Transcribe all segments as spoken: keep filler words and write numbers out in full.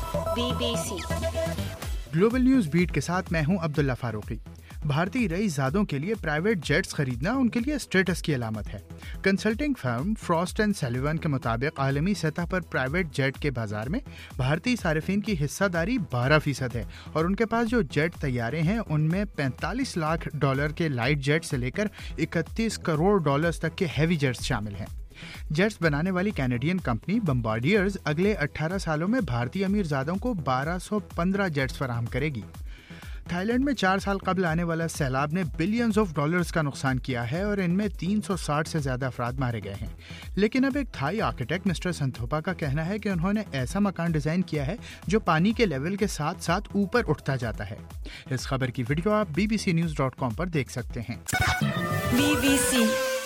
BBC global news beat के साथ मैं हूं अब्दुल्ला फारूकी। भारतीय रईसजादों के लिए प्राइवेट जेट्स खरीदना उनके लिए स्टेटस की अलामत है। Consulting firm Frost and Sullivan के मुताबिक आलमी सतह पर प्राइवेट जेट के बाजार में भारतीय सार्फिन की हिस्सेदारी बारह फीसद है और उनके पास जो जेट तैयारे हैं उनमें पैंतालीस लाख डॉलर के लाइट जेट से लेकर इकतीस करोड़ डॉलर्स तक के हैवी जेट्स शामिल हैं। जेट्स बनाने वाली कैनेडियन कंपनी बम्बार्डियर्स अगले अठारह सालों में भारतीय अमीरजादों को बारह सौ पंद्रह जेट्स फराहम करेगी। थाईलैंड में चार साल कबल आने वाला सैलाब ने बिलियंस ऑफ डॉलर्स का नुकसान किया है और इनमें तीन सौ साठ से ज्यादा अफराद मारे गए हैं। लेकिन अब एक थाई आर्किटेक्ट मिस्टर संथोपा का कहना है कि उन्होंने ऐसा मकान डिजाइन किया है जो पानी के लेवल के साथ साथ ऊपर उठता जाता है। इस खबर की वीडियो आप B B C news dot com पर देख सकते हैं। बीबीसी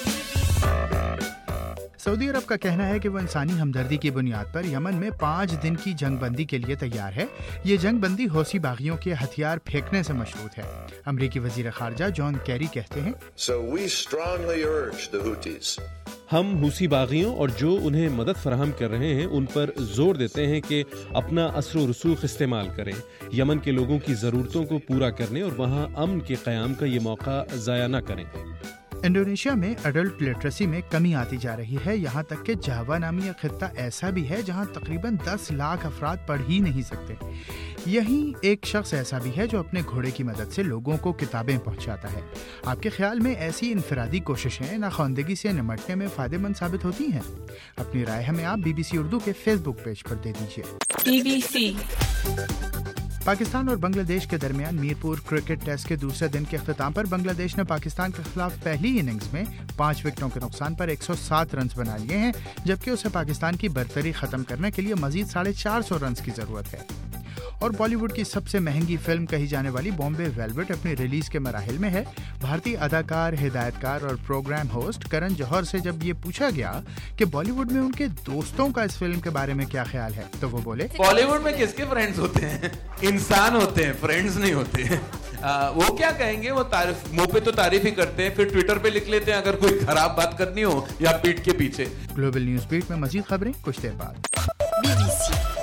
सऊदी अरब का कहना है कि वो इंसानी हमदर्दी की बुनियाद पर यमन में पाँच दिन की जंगबंदी के लिए तैयार है। ये जंगबंदी हौसी बागियों के हथियार फेंकने से मशरूत है। अमरीकी वजीर खारजा जॉन कैरी कहते हैं, So we strongly urge the Houthis. हम हूसी बागियों और जो उन्हें मदद फराहम कर रहे हैं उन पर जोर देते हैं कि अपना असर व रसूख इस्तेमाल करें, यमन के लोगों की ज़रूरतों को पूरा करने और वहाँ अमन के क़याम का ये मौका ज़ाया न करें। इंडोनेशिया में अडल्ट लिटरेसी में कमी आती जा रही है। यहाँ तक कि जावा नामी एक खित्ता ऐसा भी है जहाँ तकरीबन दस लाख अफराद पढ़ ही नहीं सकते। यहीं एक शख्स ऐसा भी है जो अपने घोड़े की मदद से लोगों को किताबें पहुँचाता है। आपके ख्याल में ऐसी इनफरादी कोशिशें नाख्वानदगी से निमटने में फ़ायदेमंद साबित होती हैं? अपनी राय हमें आप बीबीसी उर्दू के फेसबुक पेज पर दे दीजिए। बीबीसी पाकिस्तान और बांग्लादेश के दरमियान मीरपुर क्रिकेट टेस्ट के दूसरे दिन के अख्ताम पर बांग्लादेश ने पाकिस्तान के खिलाफ पहली इनिंग्स में पांच विकेटों के नुकसान पर एक सौ सात रन बना लिए हैं, जबकि उसे पाकिस्तान की बरतरी खत्म करने के लिए मजीद साढ़े चार सौ रन की जरूरत है। और बॉलीवुड की सबसे महंगी फिल्म कही जाने वाली बॉम्बे वेलवेट अपनी रिलीज के मराहिल में है। भारतीय अदाकार, हिदायतकार और प्रोग्राम होस्ट करण जौहर से जब ये पूछा गया कि बॉलीवुड में उनके दोस्तों का इस फिल्म के बारे में क्या ख्याल है, तो वो बोले, बॉलीवुड में किसके फ्रेंड्स होते हैं? इंसान होते हैं, फ्रेंड्स नहीं होते हैं। आ, वो क्या कहेंगे? वो तारीफ, मुंह पे तो तारीफ ही करते हैं, फिर ट्विटर पे लिख लेते हैं अगर कोई खराब बात करनी हो या पीठ के पीछे। ग्लोबल न्यूज बीट में मजीद खबरें कुछ देर बाद। बीबीसी